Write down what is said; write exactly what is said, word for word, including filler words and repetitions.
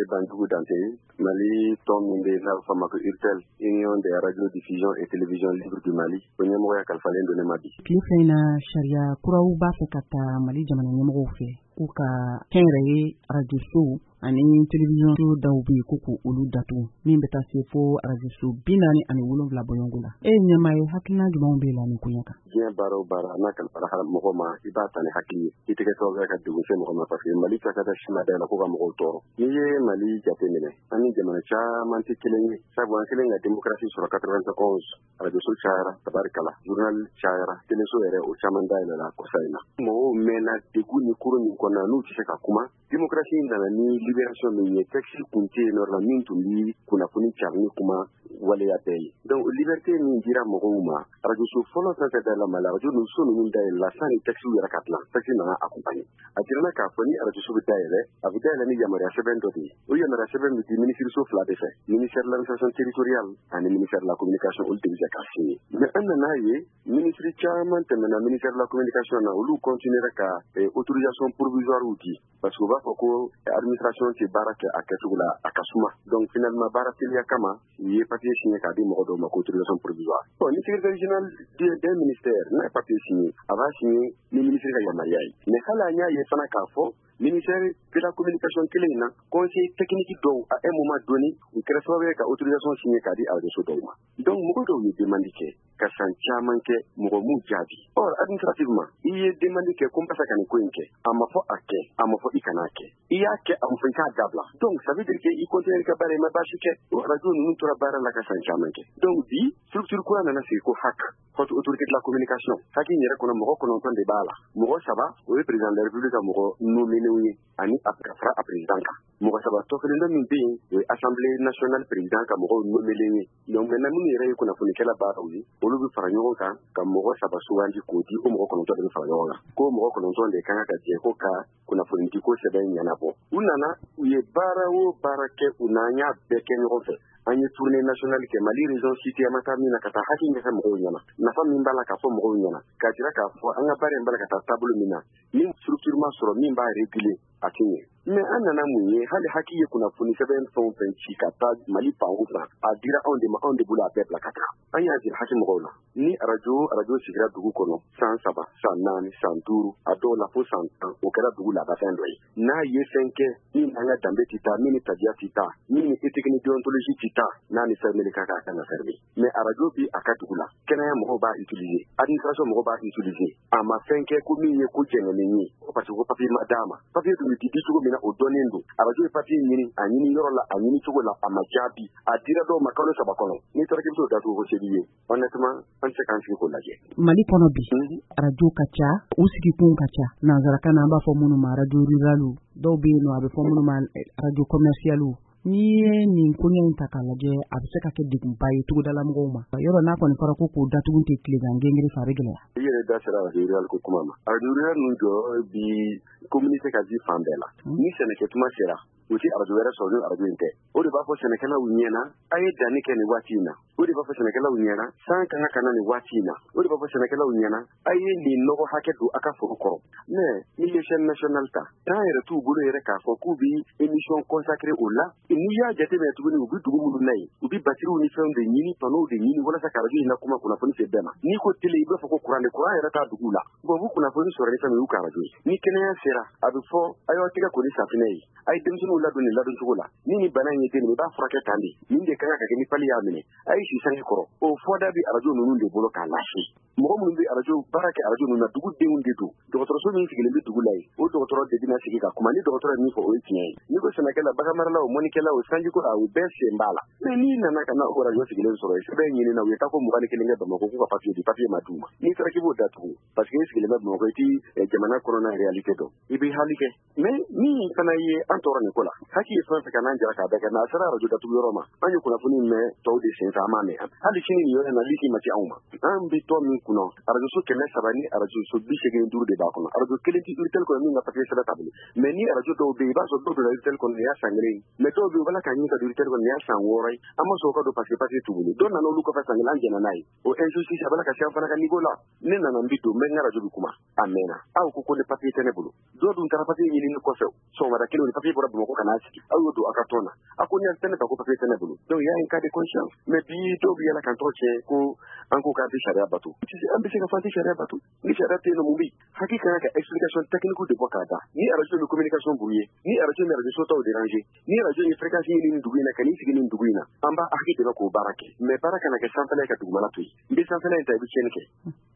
Banjougou Dante, Mali tombe n'a fama que Urtel, Union des radiodiffusion et télévision libre du Mali, o ɲɛmɔgɔ ya kalifalen don ne ma bi. Tile fɛ in na sariya kuraw b'a fɛ ka taa Mali jamana ɲɛmɔgɔw fɛ k'u ka kɛnyɛrɛye radio ani télévision dɔw bɛ yen ko k'u olu datugu min bɛ taa se fo radio bi naani ani wolonwula bɔɲɔgɔnko la. E ɲɛmaa ye hakilina jumɛnw bɛ la nin ko ɲɛ kan? Diɲɛ baara o baara n'a kalifala mɔgɔ ma i b'a ta ni hakili ye i tɛgɛ sababu ka degun se mɔgɔ ma parce que Mali ta ka taa sima da la ko ka mɔgɔw tɔɔrɔ. N'i ye Mali jateminɛ ani jamana caman tɛ kelen ye sabu an kelen ka démocratie sɔrɔ quatre-vingt-onze radio cayara tabarikala journal cayara téléso yɛrɛ o caman dayɛlɛla kosa in na. Mɔgɔw mɛnna degun ni kuru min kɔnɔna n'u tɛ se ka kuma démocratie nana ni libération min ye texte kun tɛ yen nɔ la min tun bɛ kunnafoni carin kuma waleya bɛɛ ye. Donc liberté min dira mɔgɔw ma radio so fɔlɔ fɛn fɛn dayɛlɛ Mali radio ninnu so ninnu dayɛlɛla sani texte yɛrɛ ka dilan texte nana accompagner. A jirana k'a fɔ ni radio so bɛ dayɛlɛ a bɛ dayɛlɛ ni yamaruya sɛbɛn dɔ de ye. O yamaruya sɛbɛn bɛ di ministre fila de fɛ ministère de l'administration territoriale ani ministère de la communication olu de bɛ se k'a signer. Mais an nan'a ye ministre caman tɛmɛna ministère de la communication na olu continuera ka autorisation provisoire di parce que u b'a fɔ ko administration tɛ baara kɛ a kɛcogo la a ka suma. Donc finalement baara teliya kama u ye papier signé k'a di mɔgɔ dɔw ma ko autorisation provisoire. Bon ni secrétaire général d'un ministère n'a papier signé a b'a signé ni ministre ka yamaruya ye. Mais hali an y'a ye fana k'a fɔ ministère de la communication kelen in na conseil technique dɔw à un moment donné u kɛra sababu ye ka autorisation signé k'a di radio dɔw ma. Donc mɔgɔ dɔw ye demande kɛ ka san caman kɛ mɔgɔ m'u jaabi. Or administrativement i ye demande kɛ ko n bɛ fɛ ka nin ko in kɛ a ma fɔ a kɛ a ma fɔ i kana kɛ i y'a kɛ a ma fɔ i k'a dabila. Donc ça veut dire que i continuer ka baara i ma baasi kɛ o radio ninnu tora baara la ka san caman kɛ. Donc bi structure kura nana sigi ko H A C haute autorité de la communication H A C in yɛrɛ kɔnɔ mɔgɔ kɔnɔntɔn de b'a la mɔgɔ saba o ye président de la république ka mɔgɔ nominenw ye ani a ka fara a président kan. Mɔgɔ saba tɔ kelen dɔ min bɛ yen o ye assemblée nationale président ka mɔgɔw nominen ye. Donc maintenant minnu yɛrɛ ye kunnafonikɛla baaraw ye olu bɛ fara ɲɔgɔn kan ka mɔgɔ saba sugandi k'o di o mɔgɔ kɔnɔntɔn de bɛ fara ɲɔgɔn kan ko mɔgɔ kɔnɔntɔn de kan ka jɛ ko ka kunnafoni di ko sɛbɛn ɲɛnabɔ. U nana u ye baara o baara kɛ u n'an y'a bɛɛ kɛ ɲɔgɔn fɛ. An ye tournée nationale kɛ Mali région cité ma taa min na ka taa hakili ɲɛfɛ mɔgɔw ɲɛna nafa min b'a la k'a fɔ mɔgɔw ɲɛna k'a jira k'a fɔ an ka baara in b'a la ka taa taabolo min na ni structure ma sɔrɔ min b'a réguler a tɛ ɲɛ. Mais an nana mun ye hali hakili ye kunnafoni sɛbɛn fɛn o fɛn ci ka taa Mali fan o fan a dira anw de ma anw de bolo a bɛɛ bila ka taa. An y'a jira hakili mɔgɔw la ni radio radio sigira dugu kɔnɔ san saba san naani san duuru a dɔw la fo san tan o kɛra dugu laadafɛn dɔ ye. N'a ye fɛn kɛ min an ka danbe tɛ taa min ni tabiya tɛ taa min ni éthique ni déontologie tɛ taa n'a ni fɛn min ka kan ka kan ka fermer. Mais radio bi a ka dugu la kɛnɛya mɔgɔw b'a utiliser administration mɔgɔw b'a utiliser a ma fɛn kɛ ko min ye ko jɛngɛnen ye parce que ko papier ma d'a ma papier dun bɛ di cogo min na o dɔnnen don radio ye papier ɲini a ɲini yɔrɔ la a ɲini cogo la a ma jaabi a dira dɔw ma kalo saba kɔnɔ n'i taara k'i bɛ t'o datugu ko seli ye honnêtement an tɛ se k'an sigi k'o lajɛ. Mali kɔnɔ bi radio ka ca u sigikun ka ca nanzarakan na an b'a fɔ minnu ma radio ruralu dɔw bɛ yen nɔ a bɛ fɔ minnu ma radio commercialu. N'i ye nin koɲɛ in ta k'a lajɛ a bɛ se ka kɛ degunba ye togodala mɔgɔw ma yɔrɔ n'a kɔni fɔra ko k'o datugu tɛ tilegan gɛngɛrɛ fa a bɛ gɛlɛya. I yɛrɛ da sera radio rural ko kuma ma radio rural ninnu jɔ bi communiqué ka di fan bɛɛ la ni sɛnɛkɛ tuma sera u tɛ radio wɛrɛ sɔrɔ ni radio in tɛ o de b'a fɔ sɛnɛkɛlaw ɲɛna a ye danni kɛ nin waati in na o de b'a fɔ sɛnɛkɛlaw ɲɛna san kan ka kana nin waati in na o de b'a fɔ sɛnɛkɛlaw ɲɛna a ye nin nɔgɔ hakɛ don a ka foro kɔrɔ. Mais ni ye chaîne nationale ta temps yɛrɛ t'u bolo yɛrɛ k'a fɔ k'u bi émission consacrée o la n'i y'a jateminɛ tuguni u bi dugu minnu na yen u bi batteries ni fɛnw de ɲini panneaux de ɲini walasa ka radio in na kuma kunnafoni se bɛɛ ma n'i ko télé i b'a fɔ ko courant de courant yɛrɛ t'a dugu la bon bu kunnafoni sɔrɔ ni fɛn min y'u ka radio ye ni kɛnɛya sera a bɛ fɔ a y'aw tɛgɛ ko ni safinɛ ye a ye denmisɛnninw ladon nin ladon cogo la ni ni bana in ye den i b'a furakɛ tan de nin de kan ka kɛ ni pali y'a minɛ a ye si sange kɔrɔ o fɔda bi radio ninnu de bolo k'a lase mɔgɔ minnu bɛ radio baara kɛ radio ninnu na dugudenw de don dɔgɔtɔrɔso min sigilen bɛ dugu la yen o dɔgɔtɔrɔ de bɛna sigi ka kuma ni dɔgɔtɔrɔ ye min fɔ o ye tiɲɛ ye n'i ko sɛnɛkɛla baganmaralaw mɔnikɛlaw sanjiko a u bɛɛ sen b'a la mais n'i nana ka na o radio sigilen sɔrɔ yen sɛbɛn ɲini na u ye taa ko mugan ni kelen kɛ Bamakɔ k'u ka papier di papier ma d'u ma n'i taara k'i b'o datugu parce que i sigilen bɛ Bamakɔ i ti jamana kɔnɔna réalité dɔn i bɛ hali kɛ mais min fana ye an tɔɔrɔ nin ko la hakili ye fɛn fɛn ka n'an jira k'a bɛɛ kɛ n'a sera radio datugu yɔrɔ ma an ye kunnafoni mɛn tɔw de sen fɛ an m'a mɛn hali sini nin yɔrɔ in na lisi ma se anw ma an bɛ tɔ min kunna radio so kɛmɛ saba ni radio so bi seegin duuru de b'a kɔnɔ radio kelen ti Urtel kɔnɔ min ka papier sɛbɛn t'a bolo mais ni radio dɔw bɛ yen i b'a sɔrɔ dɔw bɛ Urtel kɔnɔ nin y'a san kelen mais dɔw bɛ yen u b'a la ka ɲini ka don Urtel kɔnɔ nin y'a san wɔɔrɔ ye an ma sɔn o ka don parce que papier t'u bolo dɔw nana olu kɔfɛ san kelen an jɛna n'a ye o injustice a b'a la ka se an fana ka niveau la ne nana n bi don n bɛ n ka radio bi kuma a mɛnna aw ko ko ni papier tɛ ne bolo dɔw dun taara papier ɲini ne kɔfɛ sɔgɔmada kelen ni papier bɔra Bamakɔ kana sigi aw y'o don a ka tɔn na a ko ni tɛ ne ta ko papier tɛ ne bolo donc il y a un cas de conscience mais bi dɔw bɛ yɛlɛ k'an tɔgɔ tiɲɛ ko an ko k'an tɛ sariya bato an bɛ se ka fɔ an tɛ sariya bato ni sariya tɛ yen nɔ mun bɛ yen hakili kan ka explication technique de bɔ k'a da ni arajo ni communication b'u ye ni arajo ni arajo so t'aw déranger ni arajo ni fréquence ɲini nin dugu in na ka n'i sigi nin dugu in na an b'a hakili de bɛ k'o baara kɛ mais baara kana kɛ sanfɛla ye ka dugumala to yen n bɛ sanfɛla in ta i bɛ tiɲɛni kɛ